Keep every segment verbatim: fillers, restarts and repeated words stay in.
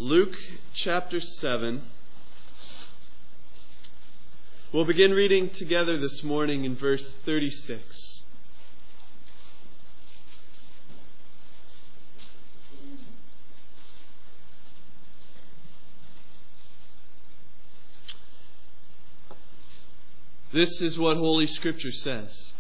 Luke chapter seven. We'll begin reading together this morning in verse thirty-six. This is what Holy Scripture says.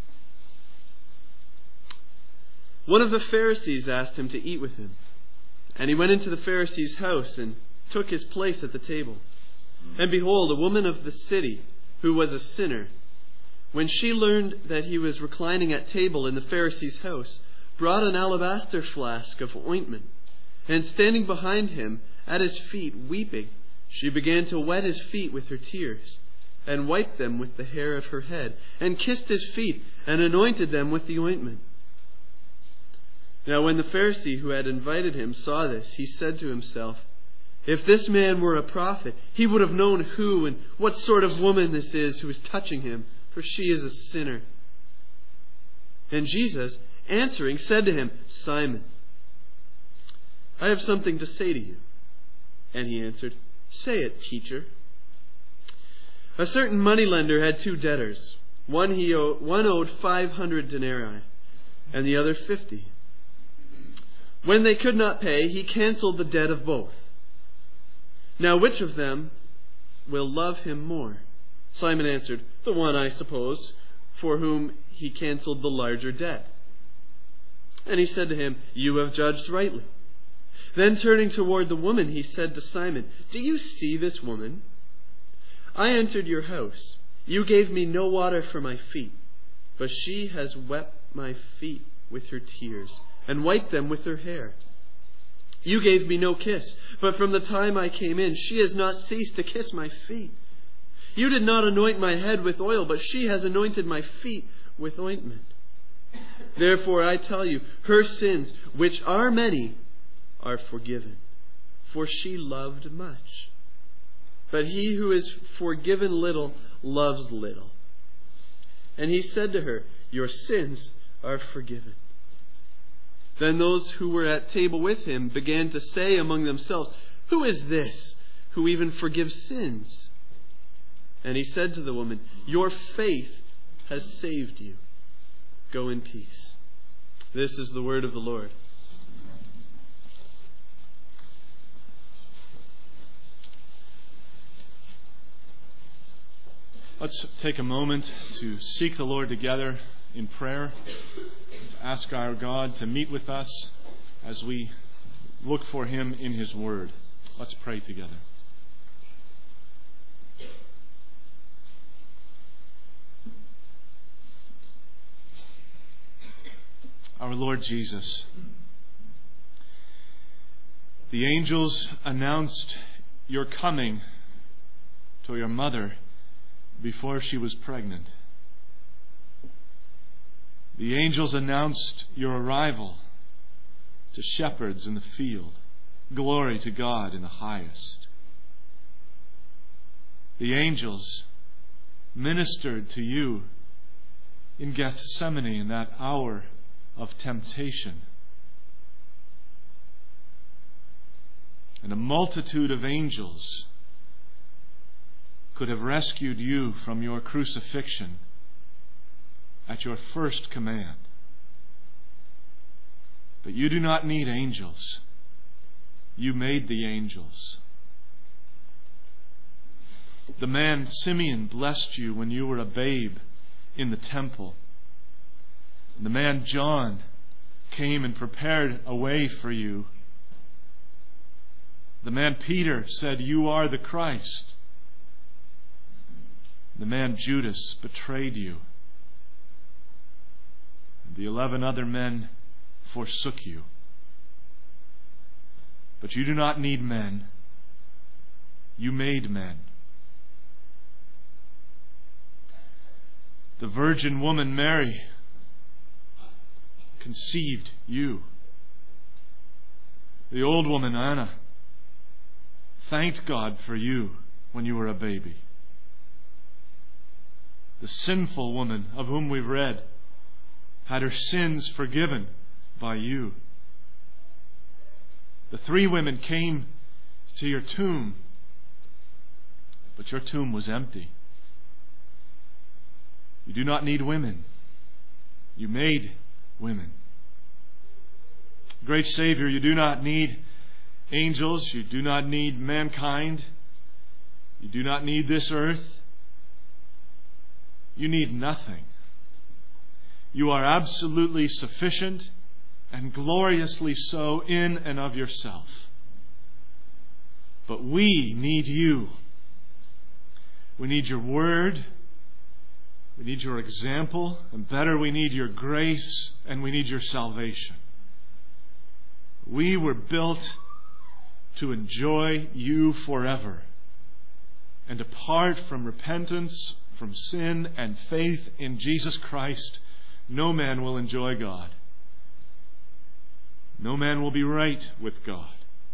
One of the Pharisees asked him to eat with him. And he went into the Pharisee's house and took his place at the table. And behold, a woman of the city, who was a sinner, when she learned that he was reclining at table in the Pharisee's house, brought an alabaster flask of ointment. And standing behind him at his feet, weeping, she began to wet his feet with her tears, and wiped them with the hair of her head, and kissed his feet, and anointed them with the ointment. Now when the Pharisee who had invited him saw this, he said to himself, "If this man were a prophet, he would have known who and what sort of woman this is who is touching him, for she is a sinner." And Jesus, answering, said to him, "Simon, I have something to say to you." And he answered, "Say it, teacher." A certain moneylender had two debtors. One he owed, one owed five hundred denarii, and the other fifty. When they could not pay, he cancelled the debt of both. Now which of them will love him more? Simon answered, "The one, I suppose, for whom he cancelled the larger debt." And he said to him, "You have judged rightly." Then turning toward the woman, he said to Simon, "Do you see this woman? I entered your house. You gave me no water for my feet, but she has wet my feet with her tears, and wiped them with her hair. You gave me no kiss, but from the time I came in, she has not ceased to kiss my feet. You did not anoint my head with oil, but she has anointed my feet with ointment. Therefore I tell you, her sins, which are many, are forgiven, for she loved much. But he who is forgiven little loves little." And he said to her, "Your sins are forgiven." Then those who were at table with him began to say among themselves, "Who is this who even forgives sins?" And he said to the woman, "Your faith has saved you. Go in peace." This is the word of the Lord. Let's take a moment to seek the Lord together in prayer, to ask our God to meet with us as we look for Him in His Word. Let's pray together. Our Lord Jesus, the angels announced your coming to your mother before she was pregnant. The angels announced your arrival to shepherds in the field. Glory to God in the highest. The angels ministered to you in Gethsemane in that hour of temptation. And a multitude of angels could have rescued you from your crucifixion at your first command. But you do not need angels. You made the angels. The man Simeon blessed you when you were a babe in the temple. And the man John came and prepared a way for you. The man Peter said, "You are the Christ." The man Judas betrayed you. The eleven other men forsook you. But you do not need men. You made men. The virgin woman Mary conceived you. The old woman Anna thanked God for you when you were a baby. The sinful woman of whom we've read had her sins forgiven by you. The three women came to your tomb. But your tomb was empty. You do not need women. You made women. Great Savior, you do not need angels. You do not need mankind. You do not need this earth. You need nothing. You are absolutely sufficient and gloriously so in and of yourself. But we need you. We need your word. We need your example. And better, we need your grace and we need your salvation. We were built to enjoy you forever. And apart from repentance, from sin and faith in Jesus Christ, no man will enjoy God. No man will be right with God.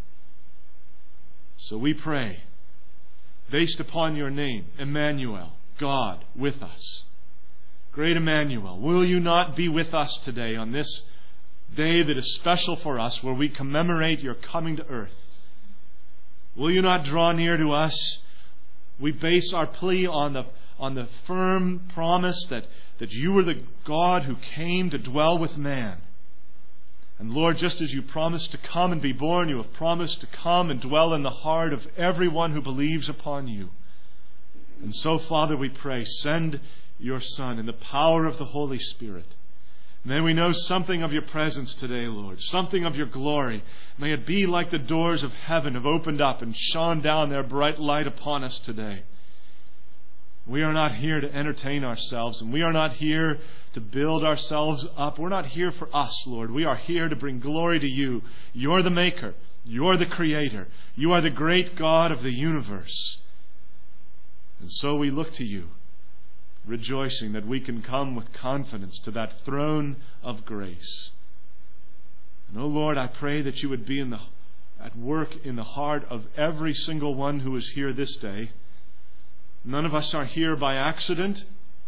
So we pray, based upon your name, Emmanuel, God with us. Great Emmanuel, will you not be with us today on this day that is special for us, where we commemorate your coming to earth? Will you not draw near to us? We base our plea on the on the firm promise that, that you were the God who came to dwell with man. And Lord, just as you promised to come and be born, you have promised to come and dwell in the heart of everyone who believes upon you. And so, Father, we pray, send your Son in the power of the Holy Spirit. May we know something of your presence today, Lord, something of your glory. May it be like the doors of heaven have opened up and shone down their bright light upon us today. We are not here to entertain ourselves, and we are not here to build ourselves up. We're not here for us, Lord. We are here to bring glory to you. You're the Maker. You're the Creator. You are the great God of the universe. And so we look to you, rejoicing that we can come with confidence to that throne of grace. And, oh Lord, I pray that you would be in the, at work in the heart of every single one who is here this day. None of us are here by accident.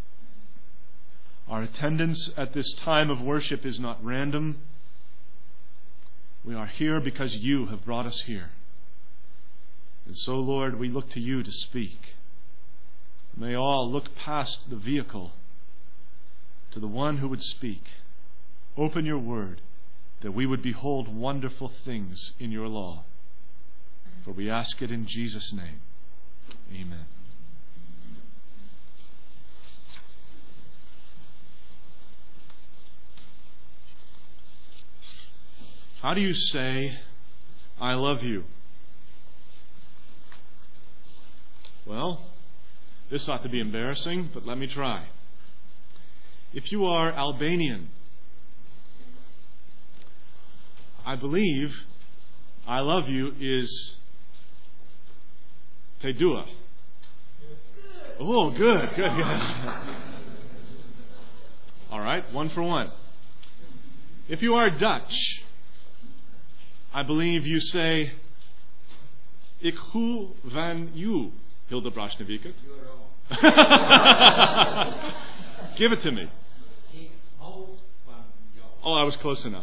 Our attendance at this time of worship is not random. We are here because you have brought us here. And so, Lord, we look to you to speak. May all look past the vehicle to the one who would speak. Open your word, that we would behold wonderful things in your law. For we ask it in Jesus' name. Amen. How do you say, I love you? Well, this ought to be embarrassing, but let me try. If you are Albanian, I believe I love you is te dua. Oh, good, good, good. All right, one for one. If you are Dutch, I believe you say, Ik hou van you, Hilde Brasnevikert. Give it to me. Oh, I was close enough.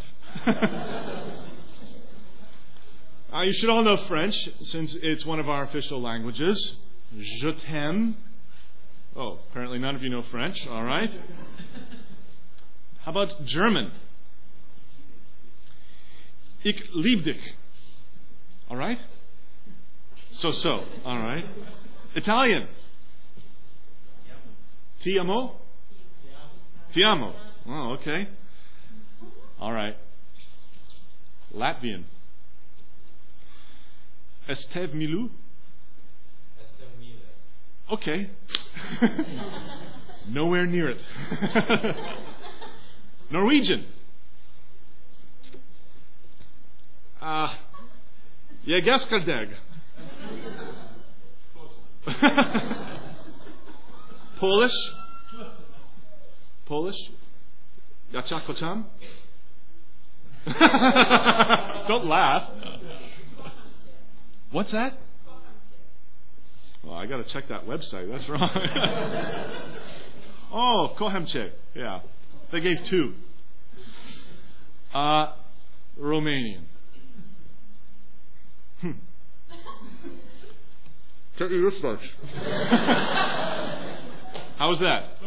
uh, you should all know French, since it's one of our official languages. Je t'aime. Oh, apparently none of you know French. All right. How about German? Ik lieb dich. All right? So-so. All right. Italian. Ti amo? Ti amo. Oh, okay. All right. Latvian. Estev milu? Okay. Nowhere near it. Norwegian. Ah, uh, Jegaskardeg. Polish. Polish. Yachakocham. Don't laugh. What's that? Well, I got to check that website. That's wrong. Oh, Kohemche. Yeah, they gave two. Uh, Romanian. Hmm. Can't eat this much. How was that?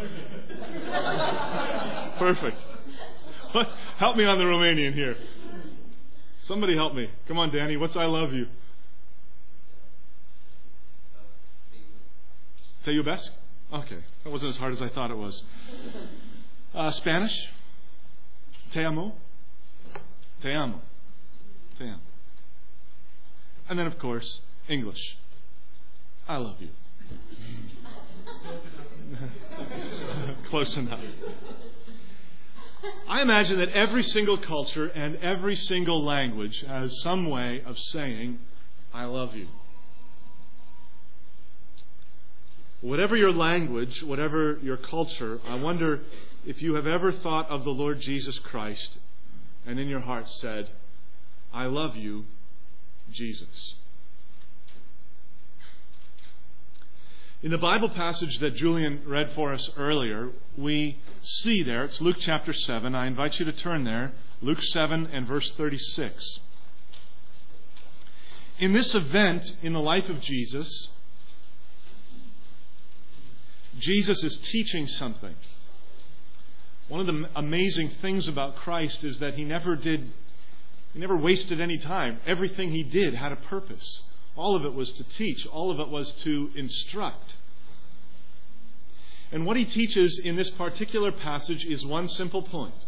Perfect. What? Help me on the Romanian here. Somebody help me. Come on, Danny. What's I love you? Te iubesc? Okay. That wasn't as hard as I thought it was. Uh, Spanish? Te amo? Te amo. Te amo. And then, of course, English. I love you. Close enough. I imagine that every single culture and every single language has some way of saying, I love you. Whatever your language, whatever your culture, I wonder if you have ever thought of the Lord Jesus Christ and in your heart said, I love you, Jesus. In the Bible passage that Julian read for us earlier, we see there, it's Luke chapter seven. I invite you to turn there, Luke seven and verse thirty-six. In this event in the life of Jesus, Jesus is teaching something. One of the amazing things about Christ is that he never did, he never wasted any time. Everything he did had a purpose. All of it was to teach. All of it was to instruct. And what he teaches in this particular passage is one simple point.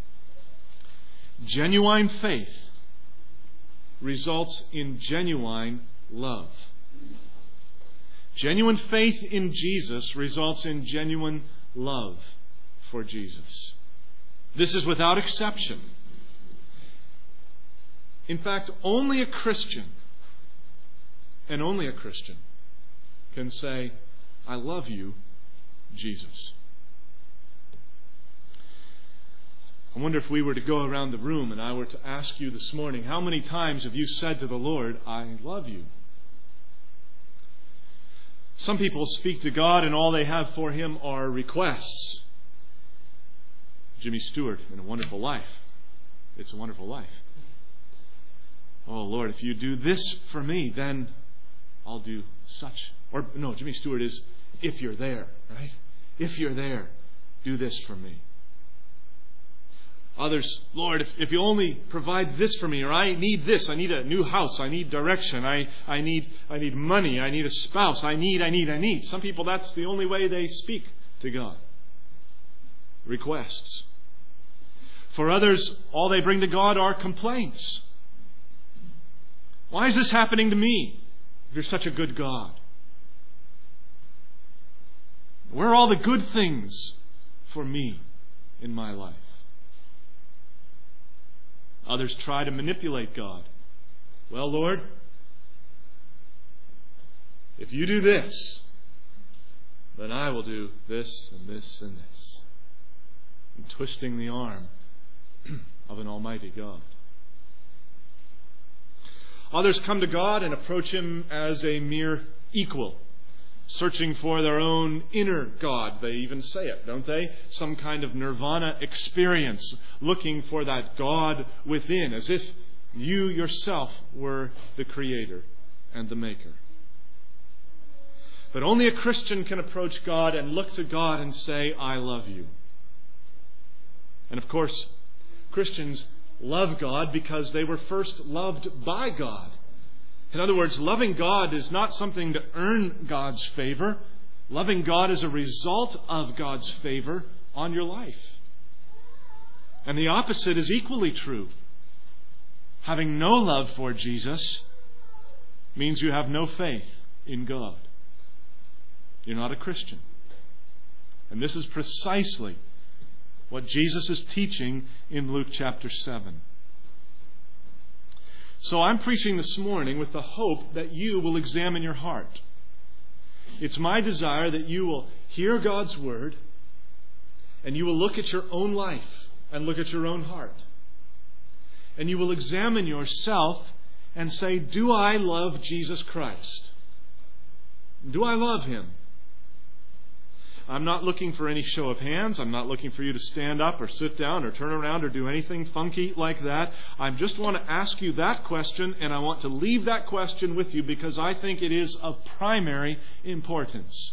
Genuine faith results in genuine love. Genuine faith in Jesus results in genuine love for Jesus. This is without exception. In fact, only a Christian, and only a Christian, can say, I love you, Jesus. I wonder if we were to go around the room and I were to ask you this morning, how many times have you said to the Lord, I love you? Some people speak to God and all they have for Him are requests. Jimmy Stewart in A Wonderful Life. It's a Wonderful Life. Oh Lord, if you do this for me, then I'll do such. Or no, Jimmy Stewart is, if you're there, right? If you're there, do this for me. Others, Lord, if, if you only provide this for me, or I need this, I need a new house, I need direction, I, I need I need money, I need a spouse, I need, I need, I need. Some people, that's the only way they speak to God. Requests. For others, all they bring to God are complaints. Why is this happening to me? If you're such a good God. Where are all the good things for me in my life? Others try to manipulate God. Well, Lord, if you do this, then I will do this and this and this. And twisting the arm of an almighty God. Others come to God and approach Him as a mere equal, searching for their own inner God. They even say it, don't they? Some kind of nirvana experience, looking for that God within, as if you yourself were the creator and the maker. But only a Christian can approach God and look to God and say, I love you. And of course, Christians love God because they were first loved by God. In other words, loving God is not something to earn God's favor. Loving God is a result of God's favor on your life. And the opposite is equally true. Having no love for Jesus means you have no faith in God. You're not a Christian. And this is precisely what Jesus is teaching in Luke chapter seven. So I'm preaching this morning with the hope that you will examine your heart. It's my desire that you will hear God's word and you will look at your own life and look at your own heart. And you will examine yourself and say, do I love Jesus Christ? Do I love Him? I'm not looking for any show of hands. I'm not looking for you to stand up or sit down or turn around or do anything funky like that. I just want to ask you that question, and I want to leave that question with you because I think it is of primary importance.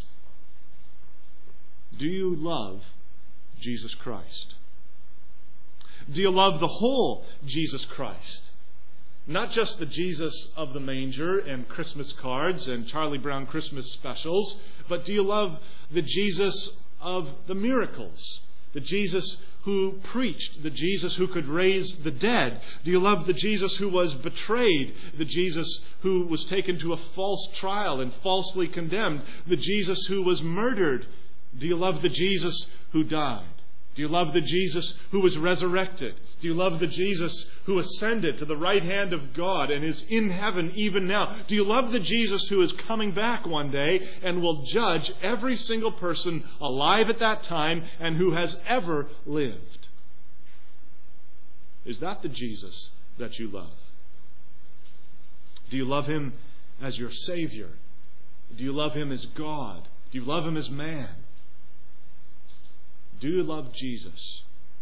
Do you love Jesus Christ? Do you love the whole Jesus Christ? Not just the Jesus of the manger and Christmas cards and Charlie Brown Christmas specials, but do you love the Jesus of the miracles? The Jesus who preached, the Jesus who could raise the dead? Do you love the Jesus who was betrayed, the Jesus who was taken to a false trial and falsely condemned, the Jesus who was murdered? Do you love the Jesus who died? Do you love the Jesus who was resurrected? Do you love the Jesus who ascended to the right hand of God and is in heaven even now? Do you love the Jesus who is coming back one day and will judge every single person alive at that time and who has ever lived? Is that the Jesus that you love? Do you love Him as your Savior? Do you love Him as God? Do you love Him as man? Do you love Jesus?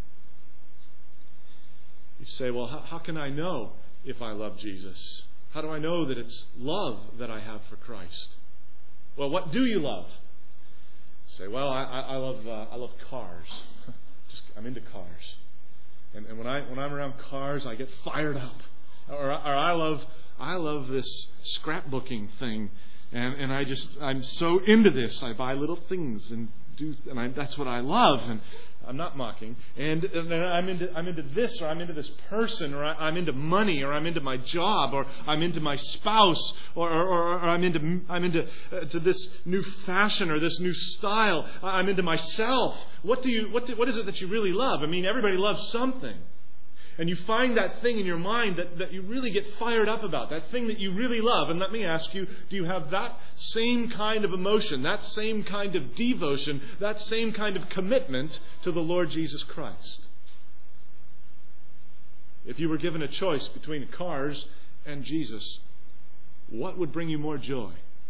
You say, well, how, how can I know if I love Jesus? How do I know that it's love that I have for Christ? Well, what do you love? You say, well, I, I, I love uh, I love cars. Just I'm into cars, and, and when I when I'm around cars, I get fired up. Or, or I love I love this scrapbooking thing, and and I just I'm so into this. I buy little things and. Do, and I, that's what I love, and I'm not mocking. And, and I'm into I'm into this, or I'm into this person, or I, I'm into money, or I'm into my job, or I'm into my spouse, or, or, or, or I'm into I'm into uh, to this new fashion or this new style. I'm into myself. What do you what do, what is it that you really love? I mean, everybody loves something. And you find that thing in your mind that, that you really get fired up about, that thing that you really love. And let me ask you, do you have that same kind of emotion, that same kind of devotion, that same kind of commitment to the Lord Jesus Christ? If you were given a choice between cars and Jesus, what would bring you more joy?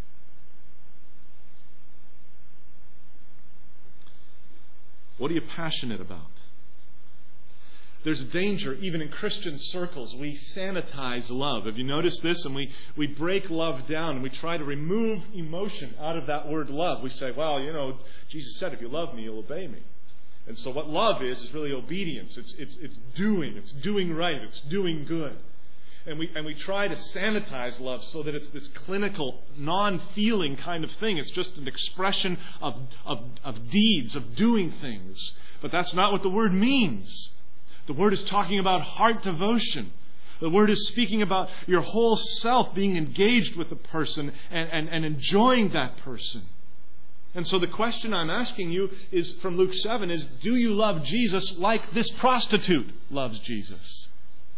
What are you passionate about? There's a danger, even in Christian circles, we sanitize love. Have you noticed this? And we, we break love down and we try to remove emotion out of that word love. We say, well, you know, Jesus said, if you love me, you'll obey me. And so what love is, is really obedience. It's, it's, it's doing. It's doing right. It's doing good. And we, and we try to sanitize love so that it's this clinical, non-feeling kind of thing. It's just an expression of, of, of deeds, of doing things. But that's not what the word means. The Word is talking about heart devotion. The Word is speaking about your whole self being engaged with the person and, and, and enjoying that person. And so the question I'm asking you is from Luke seven is, do you love Jesus like this prostitute loves Jesus?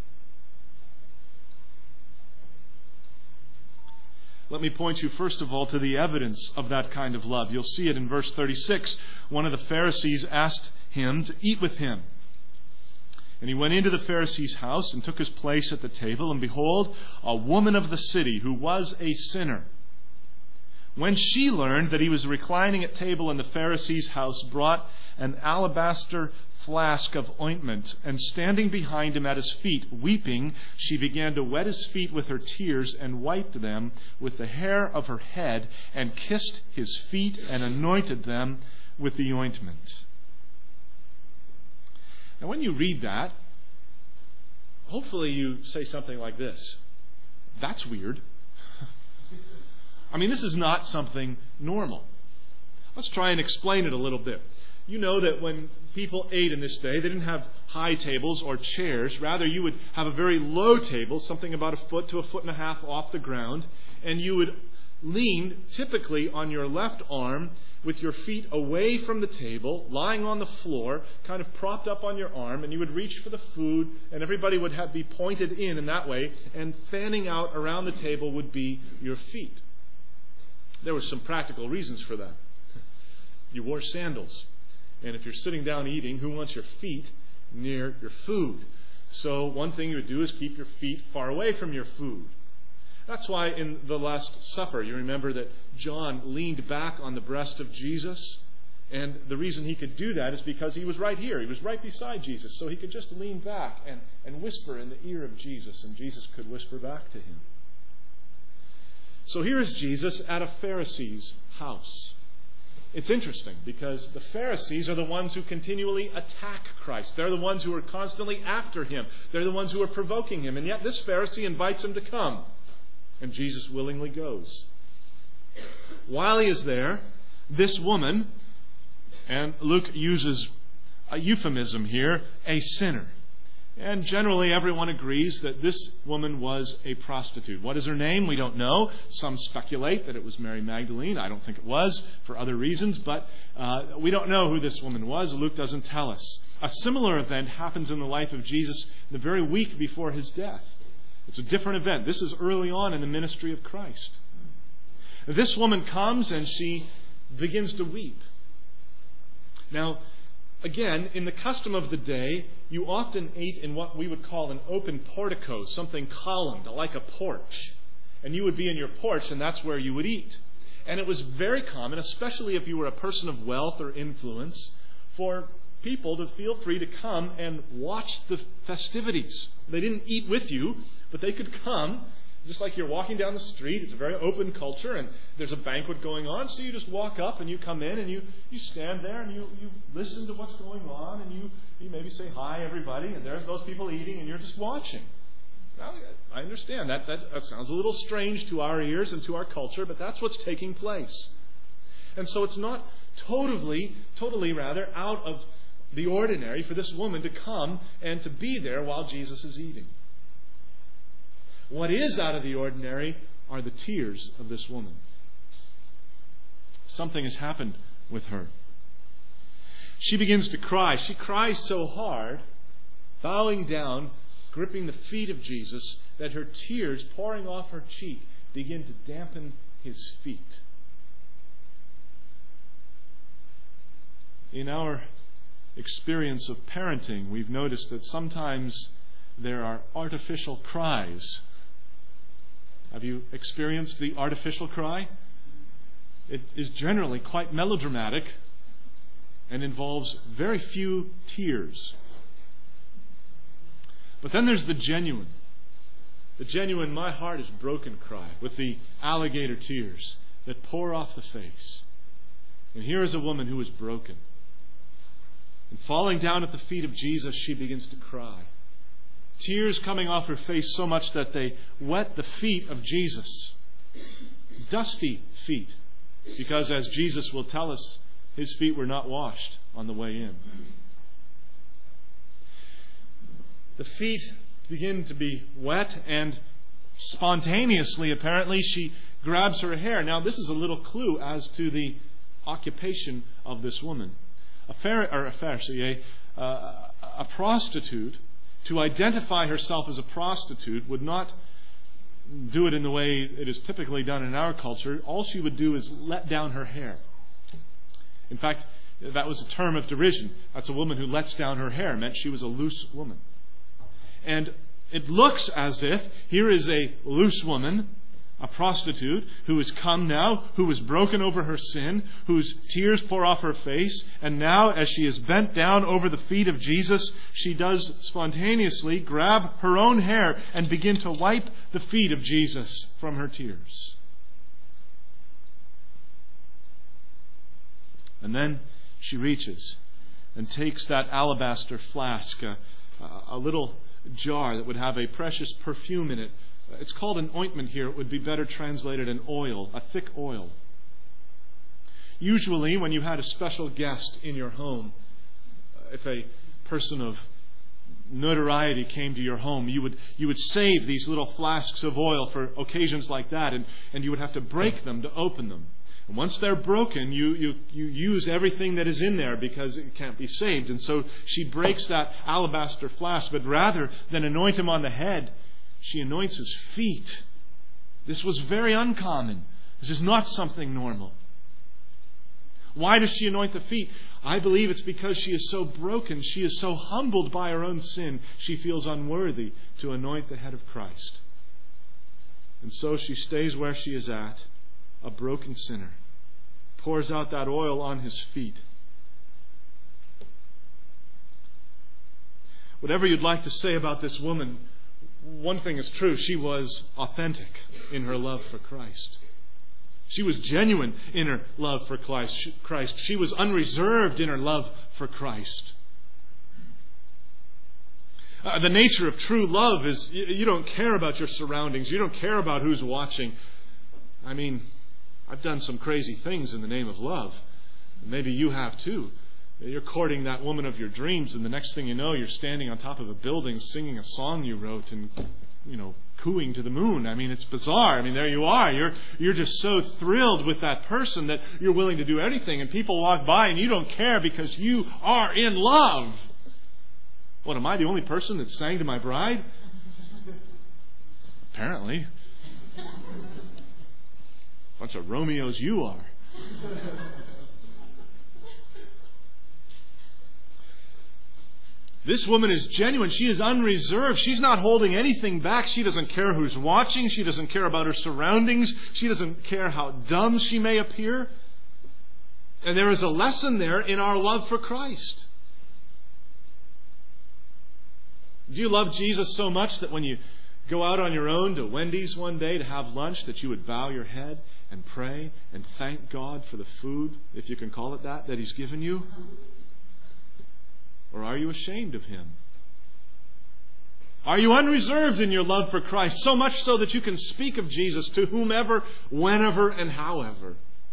Let me point you first of all to the evidence of that kind of love. You'll see it in verse thirty-six. One of the Pharisees asked him to eat with him. And he went into the Pharisee's house and took his place at the table. And behold, a woman of the city who was a sinner, when she learned that he was reclining at table in the Pharisee's house, brought an alabaster flask of ointment, and standing behind him at his feet, weeping, she began to wet his feet with her tears and wiped them with the hair of her head, and kissed his feet and anointed them with the ointment. Now, when you read that, hopefully you say something like this. That's weird. I mean, this is not something normal. Let's try and explain it a little bit. You know that when people ate in this day, they didn't have high tables or chairs. Rather, you would have a very low table, something about a foot to a foot and a half off the ground, and you would lean typically on your left arm with your feet away from the table, lying on the floor, kind of propped up on your arm, and you would reach for the food, and everybody would have be pointed in in that way, and fanning out around the table would be your feet. There were some practical reasons for that. You wore sandals, and if you're sitting down eating, who wants your feet near your food? So one thing you would do is keep your feet far away from your food. That's why in the Last Supper, you remember that John leaned back on the breast of Jesus And the reason he could do that is because he was right here. He was right beside Jesus. So he could just lean back and, and whisper in the ear of Jesus, and Jesus could whisper back to him. So here is Jesus at a Pharisee's house. It's interesting because the Pharisees are the ones who continually attack Christ. They're the ones who are constantly after him. They're the ones who are provoking him. And yet this Pharisee invites him to come. And Jesus willingly goes. While he is there, this woman, and Luke uses a euphemism here, a sinner. And generally everyone agrees that this woman was a prostitute. What is her name? We don't know. Some speculate that it was Mary Magdalene. I don't think it was for other reasons, but uh, we don't know who this woman was. Luke doesn't tell us. A similar event happens in the life of Jesus the very week before his death. It's a different event. This is early on in the ministry of Christ. This woman comes and she begins to weep. Now, again, in the custom of the day, you often ate in what we would call an open portico, something columned, like a porch. And you would be in your porch, and that's where you would eat. And it was very common, especially if you were a person of wealth or influence, for people to feel free to come and watch the festivities. They didn't eat with you, but they could come. Just like you're walking down the street, it's a very open culture, and there's a banquet going on, so you just walk up and you come in and you, you stand there and you, you listen to what's going on, and you, you maybe say, hi, everybody, and there's those people eating, and you're just watching. Now, I understand that, that that sounds a little strange to our ears and to our culture, but that's what's taking place. And so it's not totally, totally rather, out of the ordinary for this woman to come and to be there while Jesus is eating. What is out of the ordinary are the tears of this woman. Something has happened with her. She begins to cry. She cries so hard, bowing down, gripping the feet of Jesus, that her tears pouring off her cheek begin to dampen his feet. In our experience of parenting, we've noticed that sometimes there are artificial cries. Have you experienced the artificial cry? It is generally quite melodramatic and involves very few tears. But then there's the genuine. The genuine, my heart is broken cry with the alligator tears that pour off the face. And here is a woman who is broken. And falling down at the feet of Jesus, she begins to cry. Tears coming off her face so much that they wet the feet of Jesus. Dusty feet. Because as Jesus will tell us, his feet were not washed on the way in. The feet begin to be wet, and spontaneously, apparently, she grabs her hair. Now, this is a little clue as to the occupation of this woman. A, Phar- or a Pharisee, a, uh, a prostitute, to identify herself as a prostitute would not do it in the way it is typically done in our culture. All she would do is let down her hair. In fact, that was a term of derision. That's a woman who lets down her hair. It meant she was a loose woman. And it looks as if here is a loose woman, a prostitute, who has come now, who is broken over her sin, whose tears pour off her face, and now as she is bent down over the feet of Jesus, she does spontaneously grab her own hair and begin to wipe the feet of Jesus from her tears. And then she reaches and takes that alabaster flask, a, a little jar that would have a precious perfume in it. It's called an ointment here. It would be better translated an oil, a thick oil. Usually when you had a special guest in your home, if a person of notoriety came to your home, you would you would save these little flasks of oil for occasions like that, and, and you would have to break them to open them. And once they're broken, you, you, you use everything that is in there because it can't be saved. And so she breaks that alabaster flask, but rather than anoint him on the head, she anoints his feet. This was very uncommon. This is not something normal. Why does she anoint the feet? I believe it's because she is so broken. She is so humbled by her own sin. She feels unworthy to anoint the head of Christ. And so she stays where she is at, a broken sinner. Pours out that oil on his feet. Whatever you'd like to say about this woman, one thing is true. She was authentic in her love for Christ. She was genuine in her love for Christ. She was unreserved in her love for Christ. Uh, the nature of true love is you don't care about your surroundings. You don't care about who's watching. I mean, I've done some crazy things in the name of love. Maybe you have too. You're courting that woman of your dreams, and the next thing you know, you're standing on top of a building singing a song you wrote and, you know, cooing to the moon. I mean, it's bizarre. I mean, there you are. You're you're just so thrilled with that person that you're willing to do anything, and people walk by and you don't care because you are in love. What, am I the only person that sang to my bride? Apparently. Bunch of Romeos you are. This woman is genuine. She is unreserved. She's not holding anything back. She doesn't care who's watching. She doesn't care about her surroundings. She doesn't care how dumb she may appear. And there is a lesson there in our love for Christ. Do you love Jesus so much that when you go out on your own to Wendy's one day to have lunch, that you would bow your head and pray and thank God for the food, if you can call it that, that He's given you? Or are you ashamed of Him? Are you unreserved in your love for Christ, so much so that you can speak of Jesus to whomever, whenever, and however?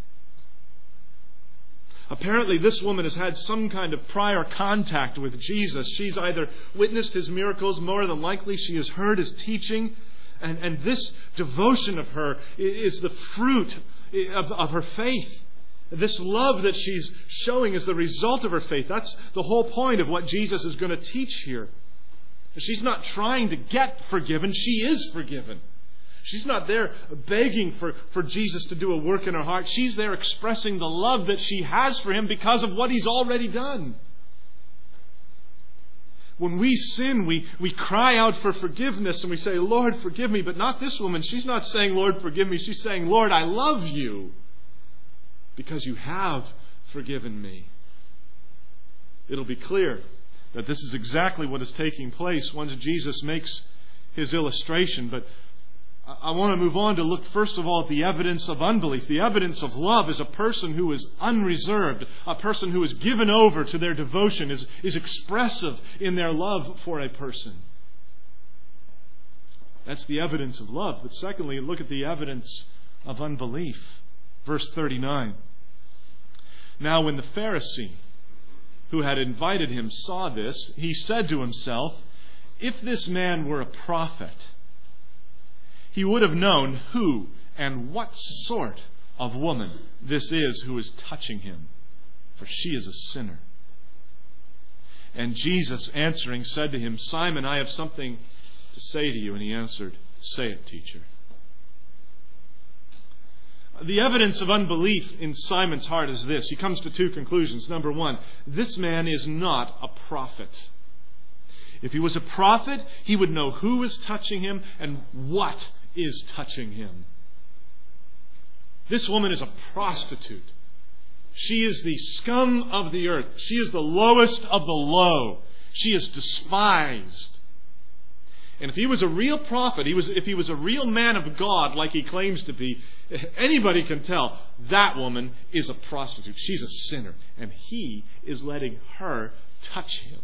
Apparently, this woman has had some kind of prior contact with Jesus. She's either witnessed His miracles, more than likely she has heard His teaching, and, and this devotion of her is the fruit of, of her faith. This love that she's showing is the result of her faith. That's the whole point of what Jesus is going to teach here. She's not trying to get forgiven. She is forgiven. She's not there begging for, for Jesus to do a work in her heart. She's there expressing the love that she has for Him because of what He's already done. When we sin, we, we cry out for forgiveness and we say, Lord, forgive me. But not this woman. She's not saying, Lord, forgive me. She's saying, Lord, I love you because you have forgiven me. It'll be clear that this is exactly what is taking place once Jesus makes His illustration. But I want to move on to look first of all at the evidence of unbelief. The evidence of love is a person who is unreserved, a person who is given over to their devotion, is, is expressive in their love for a person. That's the evidence of love. But secondly, look at the evidence of unbelief. Verse thirty-nine. Now when the Pharisee who had invited him saw this, he said to himself, if this man were a prophet, he would have known who and what sort of woman this is who is touching him, for she is a sinner. And Jesus answering said to him, Simon, I have something to say to you. And he answered, say it, teacher. The evidence of unbelief in Simon's heart is this. He comes to two conclusions. Number one, this man is not a prophet. If he was a prophet, he would know who is touching him and what is touching him. This woman is a prostitute. She is the scum of the earth. She is the lowest of the low. She is despised. And if he was a real prophet, he was, if he was a real man of God like he claims to be, anybody can tell that woman is a prostitute. She's a sinner. And he is letting her touch him.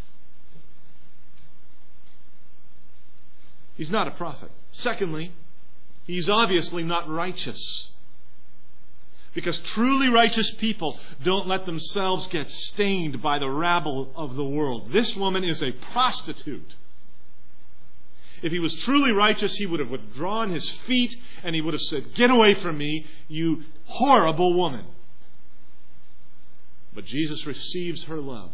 He's not a prophet. Secondly, he's obviously not righteous. Because truly righteous people don't let themselves get stained by the rabble of the world. This woman is a prostitute. If he was truly righteous, he would have withdrawn his feet and he would have said, get away from me, you horrible woman. But Jesus receives her love.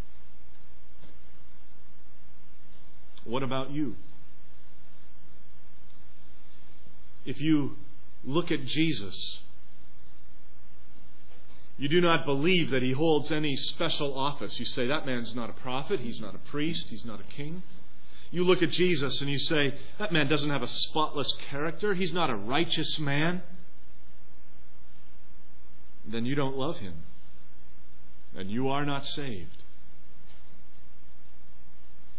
What about you? If you look at Jesus, you do not believe that he holds any special office. You say, that man's not a prophet, he's not a priest, he's not a king. You look at Jesus and you say, that man doesn't have a spotless character, he's not a righteous man. Then you don't love him. And you are not saved.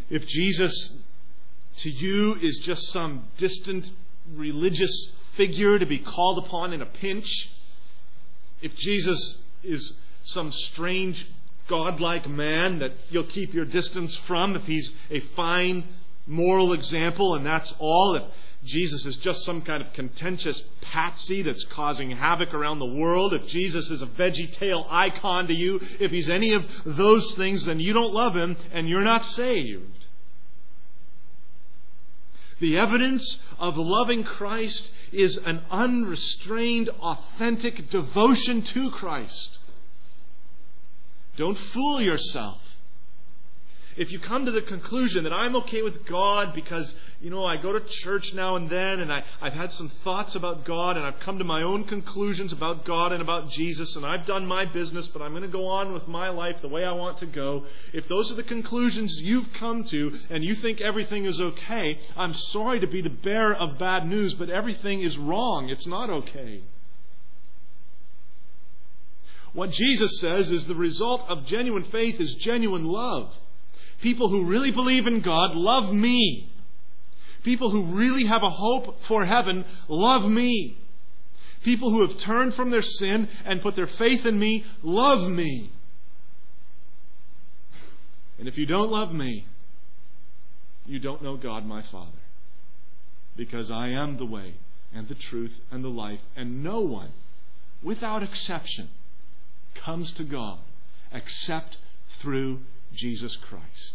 if Jesus to you is just some distant religious figure to be called upon in a pinch, if Jesus is some strange godlike man that you'll keep your distance from, if he's a fine moral example and that's all, if Jesus is just some kind of contentious patsy that's causing havoc around the world, if Jesus is a VeggieTale icon to you, if he's any of those things, then you don't love him and you're not saved. The evidence of loving Christ is an unrestrained, authentic devotion to Christ. Don't fool yourself. If you come to the conclusion that I'm okay with God because, you know, I go to church now and then and I, I've had some thoughts about God and I've come to my own conclusions about God and about Jesus and I've done my business, but I'm going to go on with my life the way I want to go. If those are the conclusions you've come to and you think everything is okay, I'm sorry to be the bearer of bad news, but everything is wrong. It's not okay. What Jesus says is the result of genuine faith is genuine love. People who really believe in God love me. People who really have a hope for heaven love me. People who have turned from their sin and put their faith in me love me. And if you don't love me, you don't know God my Father. Because I am the way and the truth and the life, and no one, without exception, comes to God except through Jesus Christ.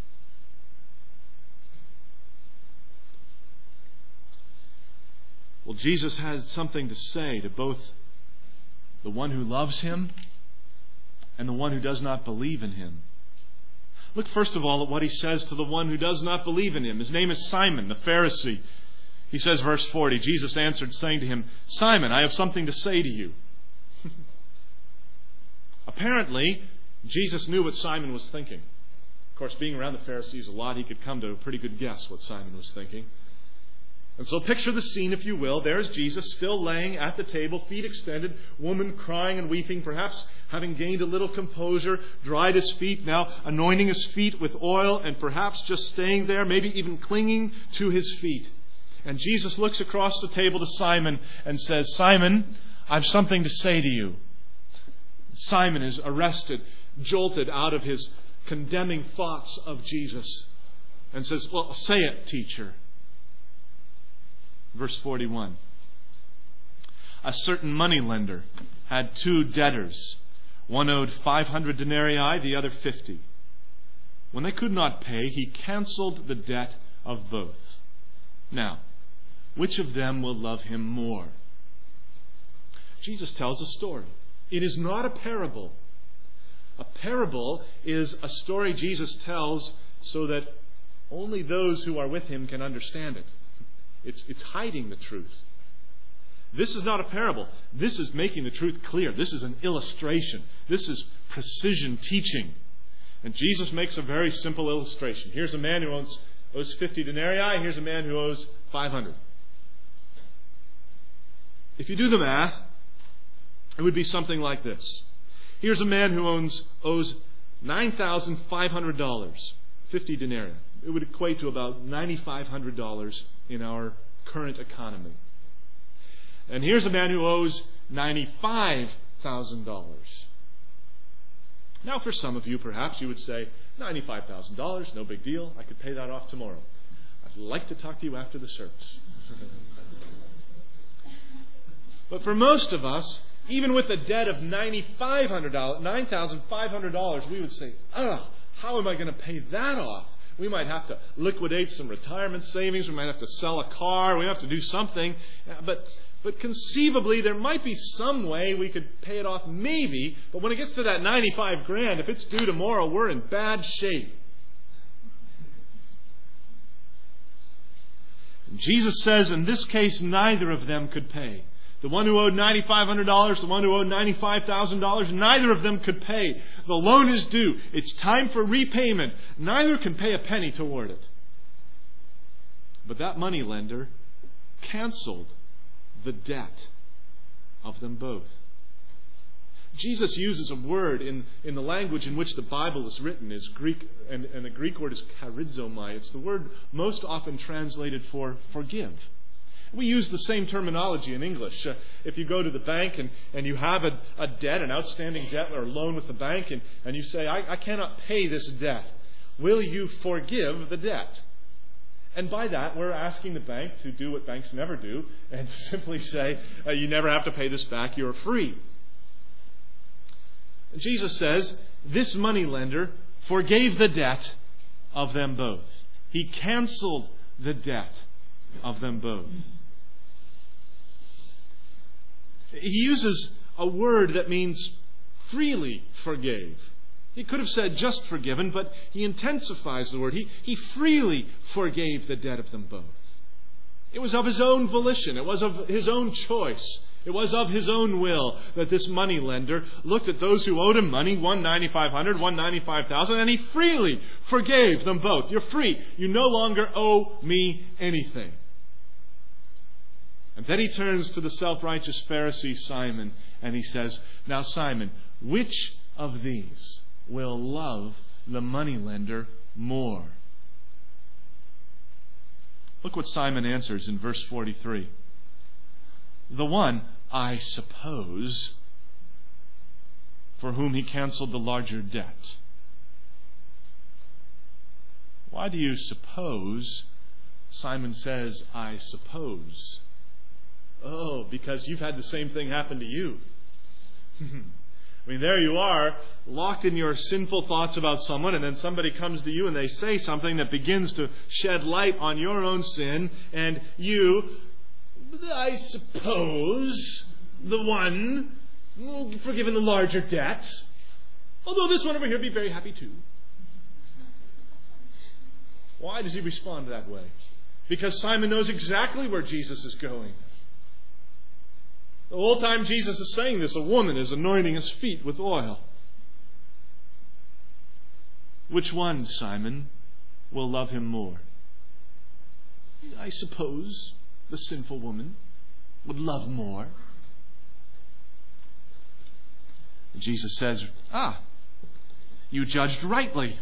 Well, Jesus has something to say to both the one who loves him and the one who does not believe in him. Look first of all at what he says to the one who does not believe in him. His name is Simon, the Pharisee. He says, verse forty, Jesus answered, saying to him, Simon, I have something to say to you. Apparently, Jesus knew what Simon was thinking. Of course, being around the Pharisees a lot, he could come to a pretty good guess what Simon was thinking. And so picture the scene, if you will. There's Jesus still laying at the table, feet extended, woman crying and weeping, perhaps having gained a little composure, dried his feet, now anointing his feet with oil, and perhaps just staying there, maybe even clinging to his feet. And Jesus looks across the table to Simon and says, Simon, I've something to say to you. Simon is arrested, jolted out of his condemning thoughts of Jesus, and says, well, say it, teacher. Verse forty-one. A certain moneylender had two debtors. One owed five hundred denarii, the other fifty. When they could not pay, he canceled the debt of both. Now, which of them will love him more? Jesus tells a story. It is not a parable. A parable is a story Jesus tells so that only those who are with him can understand it. It's, it's hiding the truth. This is not a parable. This is making the truth clear. This is an illustration. This is precision teaching. And Jesus makes a very simple illustration. Here's a man who owes, owes fifty denarii. Here's a man who owes five hundred. If you do the math, it would be something like this. Here's a man who owns, owes nine thousand five hundred dollars, fifty denarii. It would equate to about nine thousand five hundred dollars in our current economy. And here's a man who owes ninety-five thousand dollars. Now, for some of you, perhaps you would say, ninety-five thousand dollars, no big deal. I could pay that off tomorrow. I'd like to talk to you after the service. But for most of us, even with a debt of nine thousand five hundred dollars, nine thousand five hundred dollars, we would say, ugh, how am I going to pay that off? We might have to liquidate some retirement savings. We might have to sell a car. We have to do something. But but conceivably, there might be some way we could pay it off, maybe. But when it gets to that ninety-five grand, if it's due tomorrow, we're in bad shape. Jesus says in this case, neither of them could pay. The one who owed nine thousand five hundred dollars, the one who owed ninety-five thousand dollars, neither of them could pay. The loan is due. It's time for repayment. Neither can pay a penny toward it. But that money lender canceled the debt of them both. Jesus uses a word in, in the language in which the Bible is written, is Greek, and, and the Greek word is charizomai. It's the word most often translated for forgive. We use the same terminology in English. Uh, if you go to the bank and, and you have a, a debt, an outstanding debt or loan with the bank, and, and you say, I, I cannot pay this debt, will you forgive the debt? And by that, we're asking the bank to do what banks never do and simply say, uh, you never have to pay this back, you're free. Jesus says, this moneylender forgave the debt of them both. He canceled the debt of them both. He uses a word that means freely forgave. He could have said just forgiven, but he intensifies the word. He, he freely forgave the debt of them both. It was of his own volition. It was of his own choice. It was of his own will that this moneylender looked at those who owed him money, one ninety-five hundred, one ninety-five thousand, and he freely forgave them both. You're free. You no longer owe me anything. And then he turns to the self-righteous Pharisee Simon and he says, now Simon, which of these will love the moneylender more? Look what Simon answers in verse forty-three. The one, I suppose, for whom he canceled the larger debt. Why do you suppose? Simon says, I suppose. Oh, because you've had the same thing happen to you. I mean, there you are, locked in your sinful thoughts about someone, and then somebody comes to you and they say something that begins to shed light on your own sin, and you, I suppose, the one forgiven the larger debt, although this one over here would be very happy too. Why does he respond that way? Because Simon knows exactly where Jesus is going. The whole time Jesus is saying this, a woman is anointing his feet with oil. Which one, Simon, will love him more? I suppose the sinful woman would love more. Jesus says, ah, you judged rightly.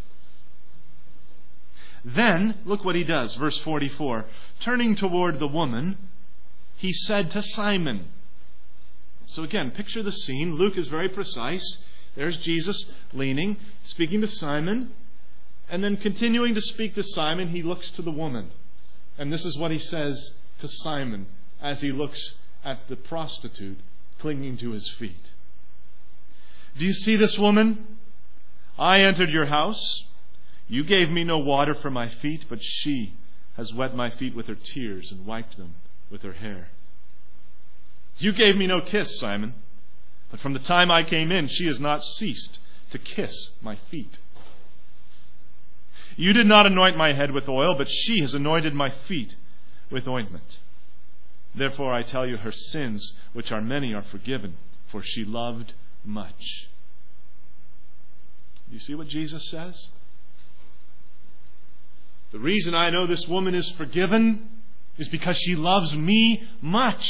Then, look what he does, verse forty-four. Turning toward the woman, he said to Simon. So again, picture the scene. Luke is very precise. There's Jesus leaning, speaking to Simon, and then continuing to speak to Simon, he looks to the woman. And this is what he says to Simon as he looks at the prostitute clinging to his feet. Do you see this woman? I entered your house. You gave me no water for my feet, but she has wet my feet with her tears and wiped them with her hair. You gave me no kiss, Simon, but from the time I came in, she has not ceased to kiss my feet. You did not anoint my head with oil, but she has anointed my feet with ointment. Therefore I tell you, her sins, which are many, are forgiven, for she loved much. Do you see what Jesus says? The reason I know this woman is forgiven is because she loves me much.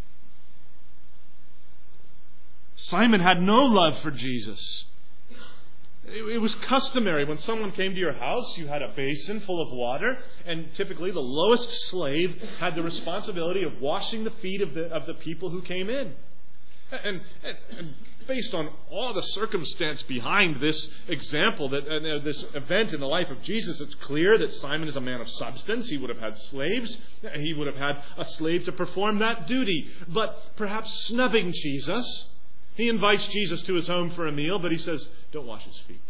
Simon had no love for Jesus. It was customary when someone came to your house, you had a basin full of water, and typically the lowest slave had the responsibility of washing the feet of the of the people who came in. And, and, and based on all the circumstance behind this example, that uh, this event in the life of Jesus, it's clear that Simon is a man of substance. He would have had slaves. He would have had a slave to perform that duty. But perhaps snubbing Jesus, he invites Jesus to his home for a meal, but he says, don't wash his feet.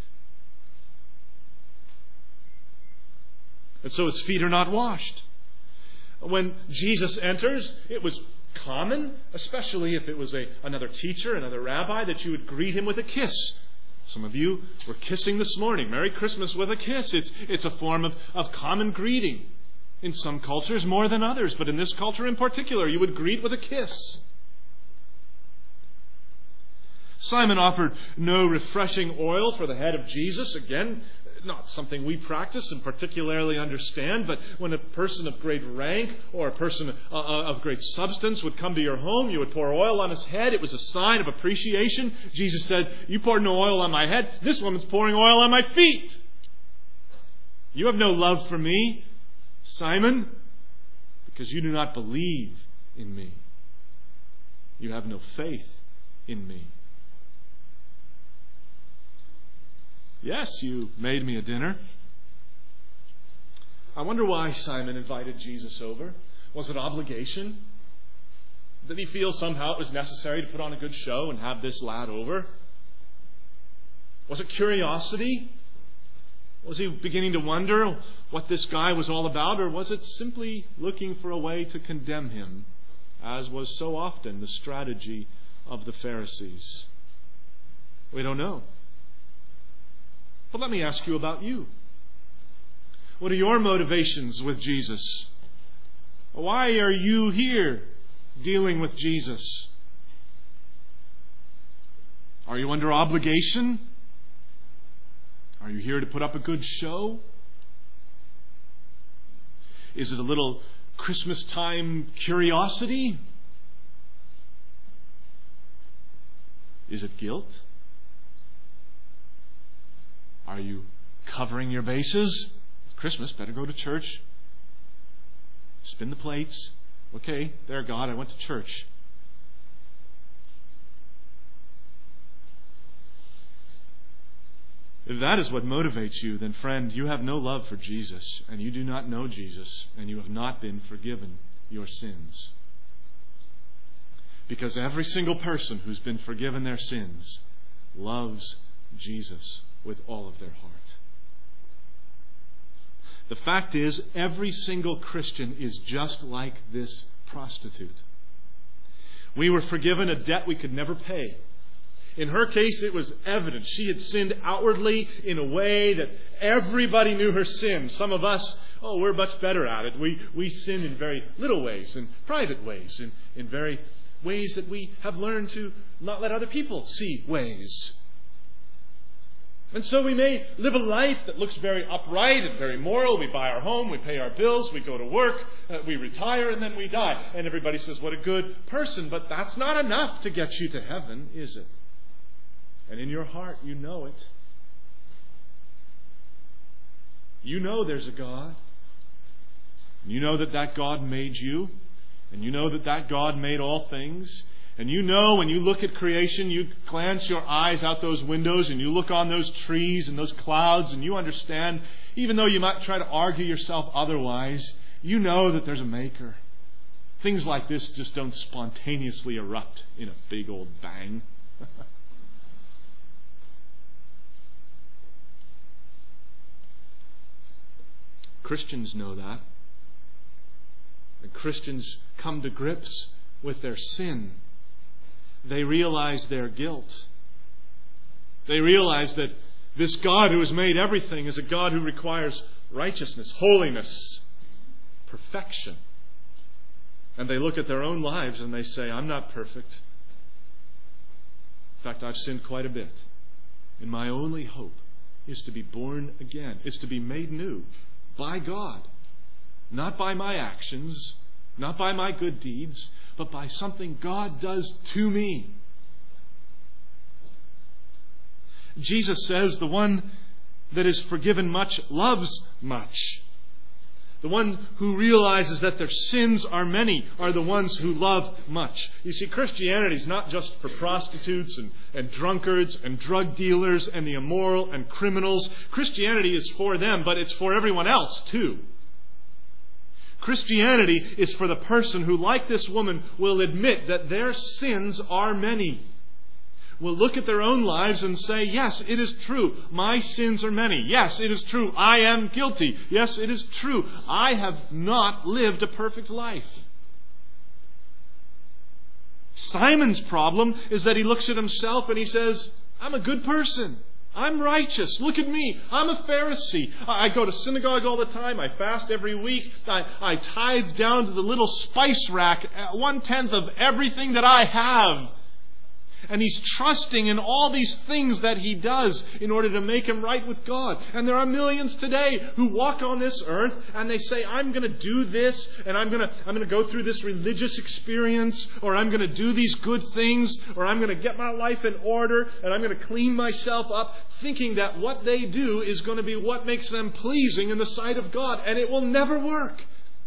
And so his feet are not washed. When Jesus enters, it was common, especially if it was a another teacher, another rabbi, that you would greet him with a kiss. Some of you were kissing this morning. Merry Christmas with a kiss. It's, it's a form of, of common greeting. In some cultures more than others, but in this culture in particular, you would greet with a kiss. Simon offered no refreshing oil for the head of Jesus. Again, not something we practice and particularly understand, but when a person of great rank or a person uh, of great substance would come to your home, you would pour oil on his head. It was a sign of appreciation. Jesus said, "You poured no oil on my head. This woman's pouring oil on my feet. You have no love for me, Simon, because you do not believe in me. You have no faith in me. Yes, you made me a dinner." I wonder why Simon invited Jesus over. Was it obligation? Did he feel somehow it was necessary to put on a good show and have this lad over? Was it curiosity? Was he beginning to wonder what this guy was all about? Or was it simply looking for a way to condemn him, as was so often the strategy of the Pharisees? We don't know. But let me ask you about you. What are your motivations with Jesus? Why are you here dealing with Jesus? Are you under obligation? Are you here to put up a good show? Is it a little Christmas time curiosity? Is it guilt? Are you covering your bases? Christmas, better go to church. Spin the plates. Okay, there, God, I went to church. If that is what motivates you, then friend, you have no love for Jesus, and you do not know Jesus, and you have not been forgiven your sins. Because every single person who's been forgiven their sins loves Jesus with all of their heart. The fact is, every single Christian is just like this prostitute. We were forgiven a debt we could never pay. In her case, it was evident. She had sinned outwardly in a way that everybody knew her sin. Some of us, oh, we're much better at it. We we sin in very little ways, in private ways, in, in very ways that we have learned to not let other people see ways. And so we may live a life that looks very upright and very moral. We buy our home, we pay our bills, we go to work, uh, we retire, and then we die. And everybody says, what a good person. But that's not enough to get you to heaven, is it? And in your heart, you know it. You know there's a God. You know that that God made you. And you know that that God made all things. And you know when you look at creation, you glance your eyes out those windows and you look on those trees and those clouds and you understand, even though you might try to argue yourself otherwise, you know that there's a maker. Things like this just don't spontaneously erupt in a big old bang. Christians know that. And Christians come to grips with their sin. They realize their guilt. They realize that this God who has made everything is a God who requires righteousness, holiness, perfection. And they look at their own lives and they say, I'm not perfect. In fact, I've sinned quite a bit. And my only hope is to be born again. It's to be made new by God. Not by my actions, not by my good deeds, but by something God does to me. Jesus says the one that is forgiven much loves much. The one who realizes that their sins are many are the ones who love much. You see, Christianity is not just for prostitutes and, and drunkards and drug dealers and the immoral and criminals. Christianity is for them, but it's for everyone else too. Christianity is for the person who, like this woman, will admit that their sins are many. Will look at their own lives and say, yes, it is true. My sins are many. Yes, it is true. I am guilty. Yes, it is true. I have not lived a perfect life. Simon's problem is that he looks at himself and he says, I'm a good person. I'm righteous. Look at me. I'm a Pharisee. I go to synagogue all the time. I fast every week. I, I tithe down to the little spice rack, one-tenth of everything that I have. And he's trusting in all these things that he does in order to make him right with God. And there are millions today who walk on this earth and they say, I'm going to do this, and I'm going to I'm going to go through this religious experience, or I'm going to do these good things, or I'm going to get my life in order, and I'm going to clean myself up, thinking that what they do is going to be what makes them pleasing in the sight of God. And it will never work.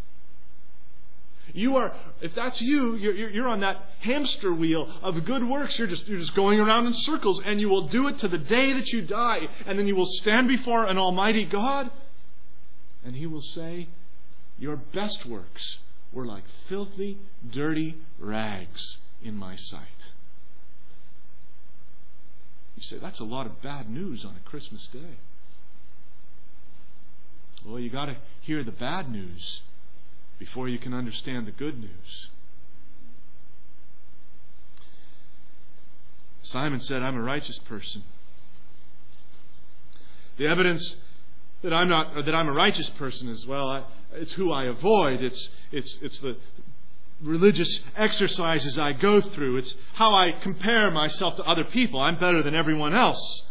You are, if that's you, you're, you're on that hamster wheel of good works. You're just, you're just going around in circles, and you will do it to the day that you die. And then you will stand before an almighty God, and He will say, your best works were like filthy, dirty rags in my sight. You say, that's a lot of bad news on a Christmas day. Well, you got to hear the bad news before you can understand the good news. Simon said, I'm a righteous person. The evidence that I'm not, or that I'm a righteous person is, well, I, it's who I avoid. It's, it's, it's the religious exercises I go through. It's how I compare myself to other people. I'm better than everyone else.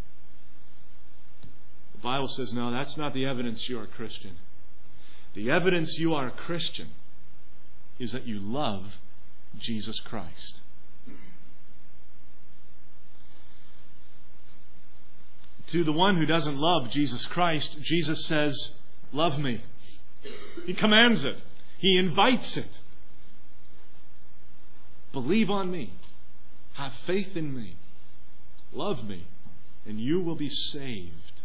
The Bible says, no, that's not the evidence you're a Christian. The evidence you are a Christian is that you love Jesus Christ. To the one who doesn't love Jesus Christ, Jesus says, love me. He commands it. He invites it. Believe on me. Have faith in me. Love me. And you will be saved.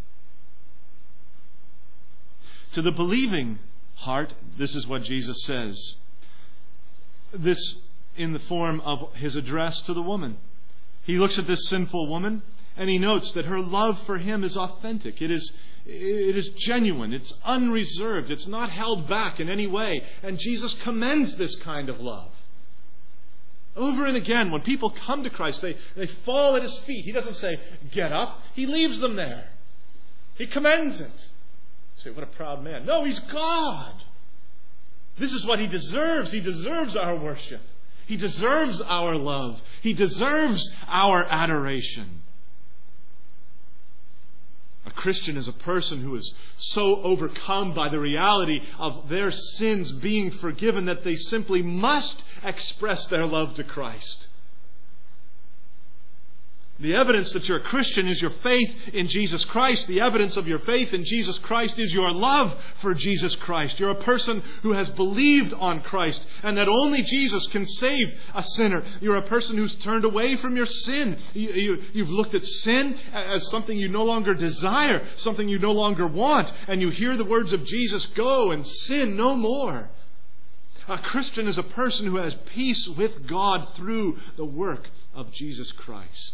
To the believing heart, this is what Jesus says. This in the form of His address to the woman. He looks at this sinful woman and He notes that her love for Him is authentic. It is, it is genuine. It's unreserved. It's not held back in any way. And Jesus commends this kind of love. Over and again, when people come to Christ, they, they fall at His feet. He doesn't say, get up. He leaves them there. He commends it. Say, what a proud man. No, He's God. This is what He deserves. He deserves our worship. He deserves our love. He deserves our adoration. A Christian is a person who is so overcome by the reality of their sins being forgiven that they simply must express their love to Christ. The evidence that you're a Christian is your faith in Jesus Christ. The evidence of your faith in Jesus Christ is your love for Jesus Christ. You're a person who has believed on Christ and that only Jesus can save a sinner. You're a person who's turned away from your sin. You, you, you've looked at sin as something you no longer desire, something you no longer want, and you hear the words of Jesus, go and sin no more. A Christian is a person who has peace with God through the work of Jesus Christ.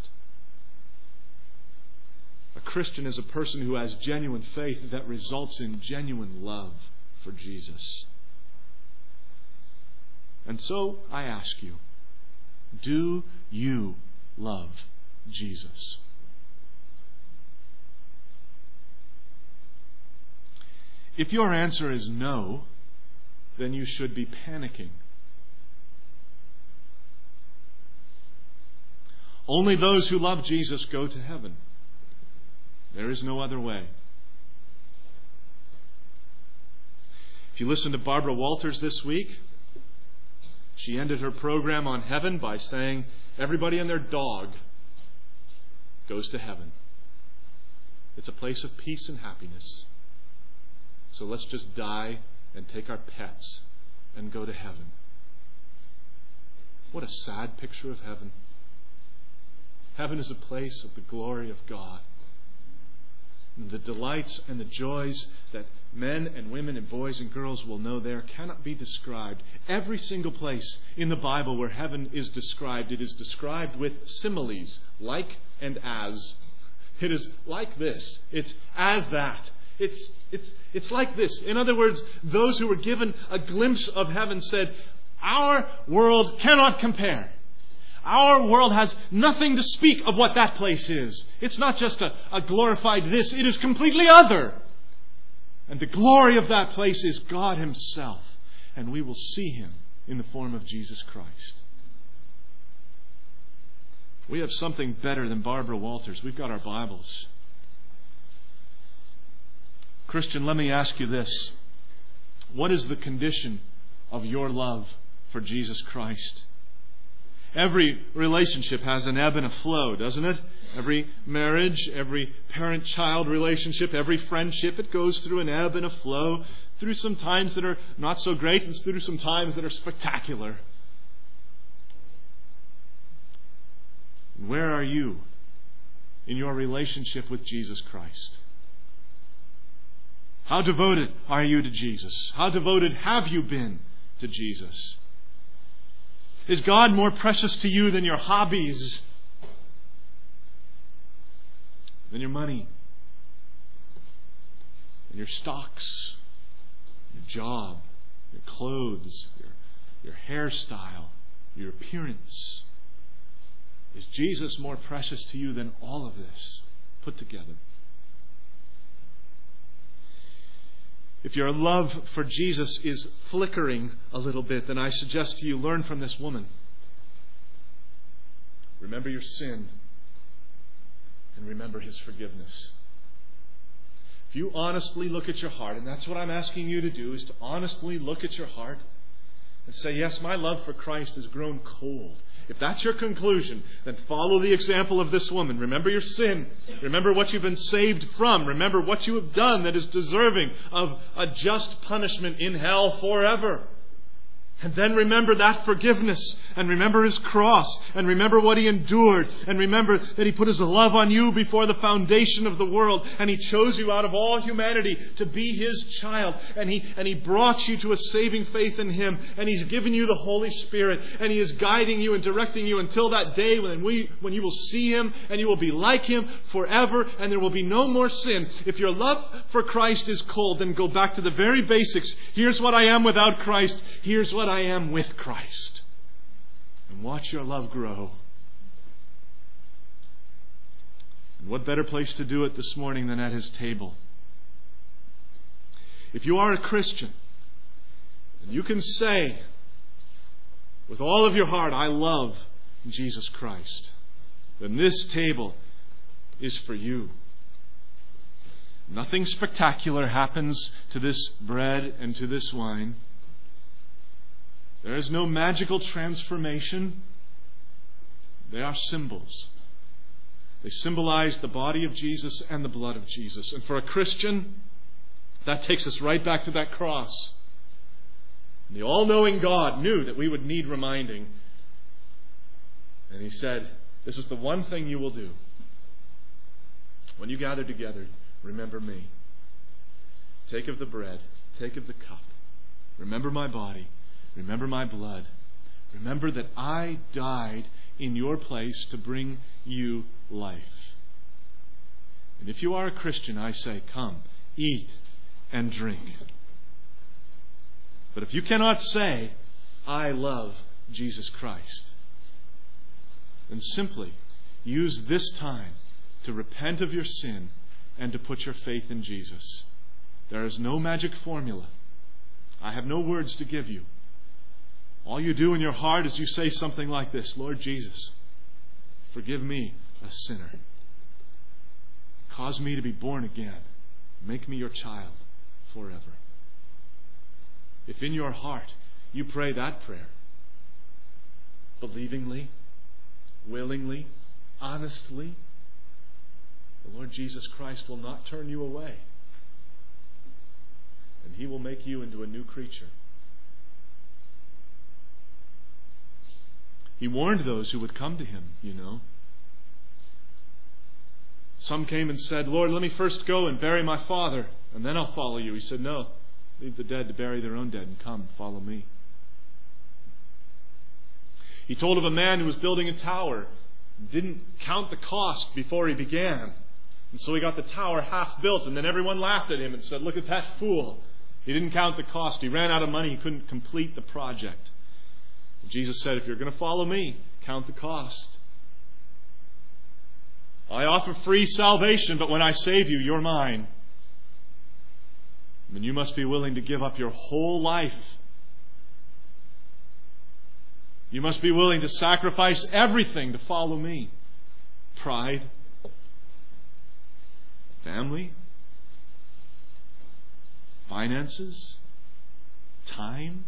A Christian is a person who has genuine faith that results in genuine love for Jesus. And so I ask you, do you love Jesus? If your answer is no, then you should be panicking. Only those who love Jesus go to heaven. There is no other way. If you listen to Barbara Walters this week, she ended her program on heaven by saying, everybody and their dog goes to heaven. It's a place of peace and happiness. So let's just die and take our pets and go to heaven. What a sad picture of heaven. Heaven is a place of the glory of God. The delights and the joys that men and women and boys and girls will know there cannot be described. Every single place in the Bible where heaven is described, it is described with similes, like and as. It is like this. It's as that. It's, it's, it's like this. In other words, those who were given a glimpse of heaven said, our world cannot compare. Our world has nothing to speak of what that place is. It's not just a, a glorified this. It is completely other. And the glory of that place is God Himself. And we will see Him in the form of Jesus Christ. We have something better than Barbara Walters. We've got our Bibles. Christian, let me ask you this. What is the condition of your love for Jesus Christ? Every relationship has an ebb and a flow, doesn't it? Every marriage, every parent-child relationship, every friendship, it goes through an ebb and a flow, through some times that are not so great and through some times that are spectacular. Where are you in your relationship with Jesus Christ? How devoted are you to Jesus? How devoted have you been to Jesus? Is God more precious to you than your hobbies? Than your money? Than your stocks? Your job? Your clothes? Your, your hairstyle? Your appearance? Is Jesus more precious to you than all of this put together? If your love for Jesus is flickering a little bit, then I suggest to you, learn from this woman. Remember your sin and remember His forgiveness. If you honestly look at your heart, and that's what I'm asking you to do, is to honestly look at your heart and say, yes, my love for Christ has grown cold. If that's your conclusion, then follow the example of this woman. Remember your sin. Remember what you've been saved from. Remember what you have done that is deserving of a just punishment in hell forever. And then remember that forgiveness. And remember His cross. And remember what He endured. And remember that He put His love on you before the foundation of the world. And He chose you out of all humanity to be His child. And He, and He brought you to a saving faith in Him. And He's given you the Holy Spirit. And He is guiding you and directing you until that day when, we, when you will see Him and you will be like Him forever. And there will be no more sin. If your love for Christ is cold, then go back to the very basics. Here's what I am without Christ. Here's what I am with Christ. And watch your love grow. And what better place to do it this morning than at His table? If you are a Christian, and you can say with all of your heart, I love Jesus Christ, then this table is for you. Nothing spectacular happens to this bread and to this wine. There is no magical transformation. They are symbols. They symbolize the body of Jesus and the blood of Jesus. And for a Christian, that takes us right back to that cross. And the all-knowing God knew that we would need reminding. And He said, this is the one thing you will do. When you gather together, remember me. Take of the bread. Take of the cup. Remember my body. Remember my blood. Remember that I died in your place to bring you life. And if you are a Christian, I say, come, eat and drink. But if you cannot say, I love Jesus Christ, then simply use this time to repent of your sin and to put your faith in Jesus. There is no magic formula. I have no words to give you. All you do in your heart is you say something like this: Lord Jesus, forgive me, a sinner. Cause me to be born again. Make me your child forever. If in your heart you pray that prayer, believingly, willingly, honestly, the Lord Jesus Christ will not turn you away. And He will make you into a new creature. He warned those who would come to Him, you know. Some came and said, Lord, let me first go and bury my father, and then I'll follow you. He said, no, leave the dead to bury their own dead and come, follow me. He told of a man who was building a tower, didn't count the cost before he began. And so he got the tower half built, and then everyone laughed at him and said, look at that fool. He didn't count the cost. He ran out of money. He couldn't complete the project. Jesus said, if you're going to follow me, count the cost. I offer free salvation, but when I save you, you're mine. And you must be willing to give up your whole life. You must be willing to sacrifice everything to follow me. Pride, family, finances, time.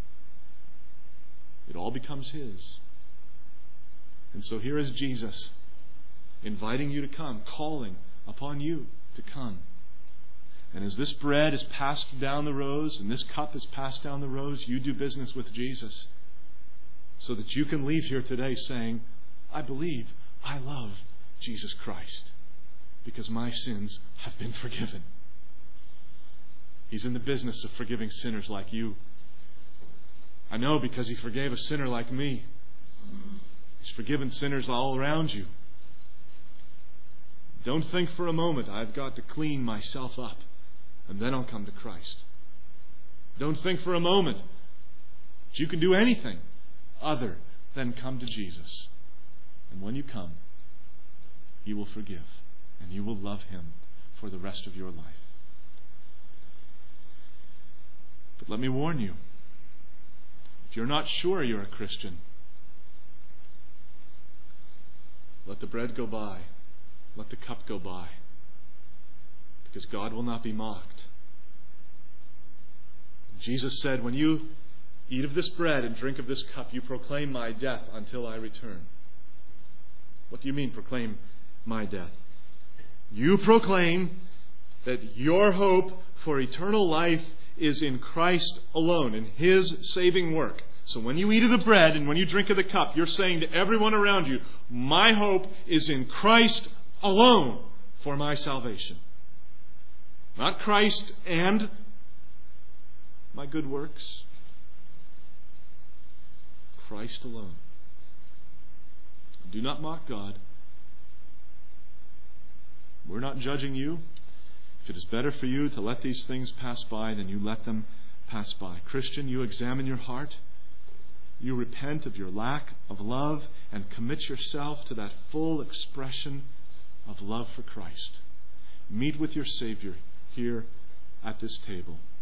It all becomes His. And so here is Jesus inviting you to come, calling upon you to come. And as this bread is passed down the rows and this cup is passed down the rows, you do business with Jesus so that you can leave here today saying, I believe, I love Jesus Christ because my sins have been forgiven. He's in the business of forgiving sinners like you. I know because He forgave a sinner like me. He's forgiven sinners all around you. Don't think for a moment, I've got to clean myself up and then I'll come to Christ. Don't think for a moment that you can do anything other than come to Jesus. And when you come, He will forgive and you will love Him for the rest of your life. But let me warn you, if you're not sure you're a Christian, let the bread go by. Let the cup go by. Because God will not be mocked. Jesus said, when you eat of this bread and drink of this cup, you proclaim my death until I return. What do you mean, proclaim my death? You proclaim that your hope for eternal life is in Christ alone, in His saving work. So when you eat of the bread and when you drink of the cup, you're saying to everyone around you, my hope is in Christ alone for my salvation. Not Christ and my good works. Christ alone. Do not mock God. We're not judging you. If it is better for you to let these things pass by, then you let them pass by. Christian, you examine your heart. You repent of your lack of love and commit yourself to that full expression of love for Christ. Meet with your Savior here at this table.